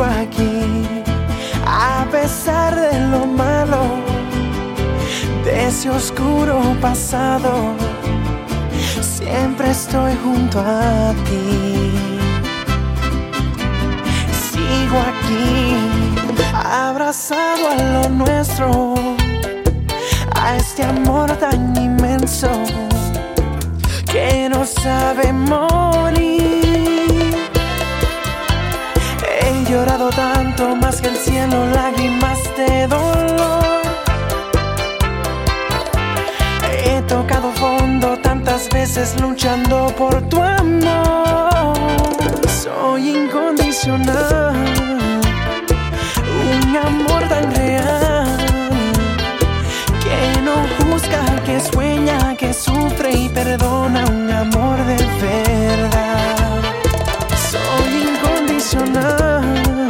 sigo aquí, a pesar de lo malo, de ese oscuro pasado. Siempre estoy junto a ti. Sigo aquí, abrazado a lo nuestro, a este amor tan inmenso que no sabe morir. He llorado tanto, más que el cielo, lágrimas de dolor. He tocado fondo tantas veces luchando por tu amor. Soy incondicional, un amor tan real, que no juzga, que sueña, que sufre y perdona, un amor de verdad. Soy incondicional,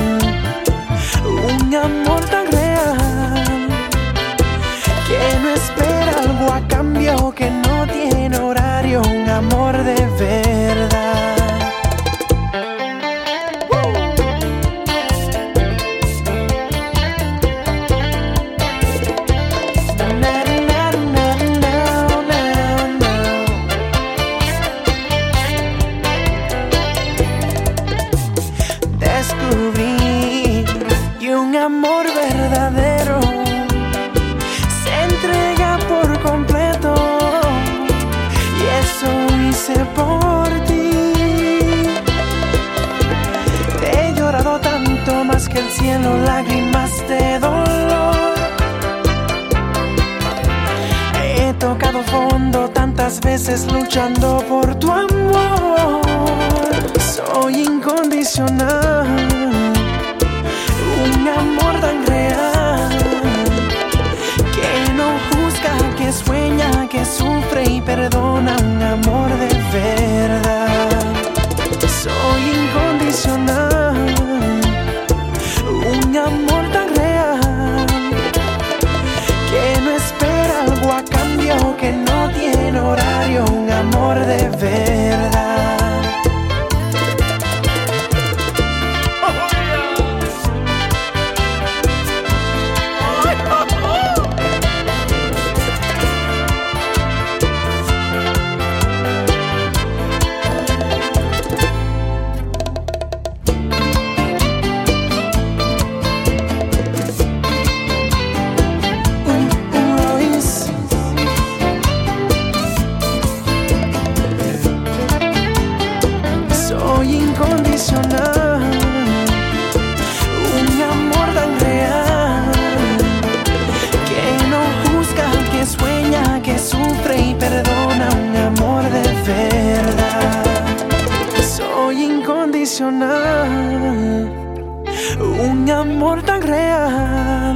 un amor tan real, que no espera algo a cambio, que no tiene horario, un amor de verdad. Descubrí que un amor verdadero se entrega por completo, y eso hice por ti. He llorado tanto, más que el cielo, lágrimas de dolor. He tocado fondo tantas veces luchando por tu amor. Soy incondicional, un amor tan real, que no juzga, que sueña, que sufre y perdona, un amor de verdad. Soy incondicional, un amor tan real, que no espera algo a cambio, que no tiene horario, un amor de verdad. Soy incondicional, un amor tan real, que no juzga, que sueña, que sufre y perdona, un amor de verdad. Soy incondicional, un amor tan real.